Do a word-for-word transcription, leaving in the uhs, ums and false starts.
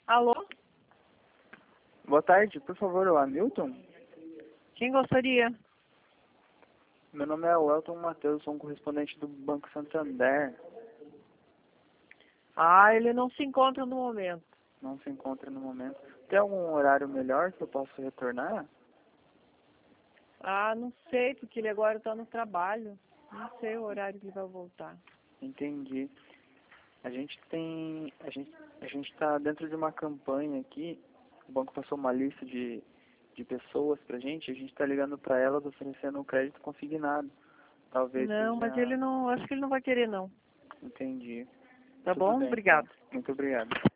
Alô? Boa tarde, por favor, o Hamilton? Quem gostaria? Meu nome é Welton Matheus, sou um correspondente do Banco Santander. Ah, ele não se encontra no momento. Não se encontra no momento. Tem algum horário melhor que eu possa retornar? Ah, não sei, porque ele agora está no trabalho. Não sei o horário que ele vai voltar. Entendi. A gente tem... A gente a gente está dentro de uma campanha aqui. O banco passou uma lista de, de pessoas pra gente. A gente está ligando para elas oferecendo um crédito consignado. Talvez Não, mas seja... ele não, acho que ele não vai querer não. Entendi. Tá Tudo bom? bem, então. Obrigado. Muito obrigado.